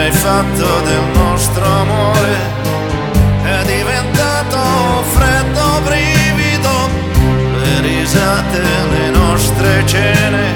hai fatto del nostro amore? È diventato freddo brivido, le risate, le nostre cene,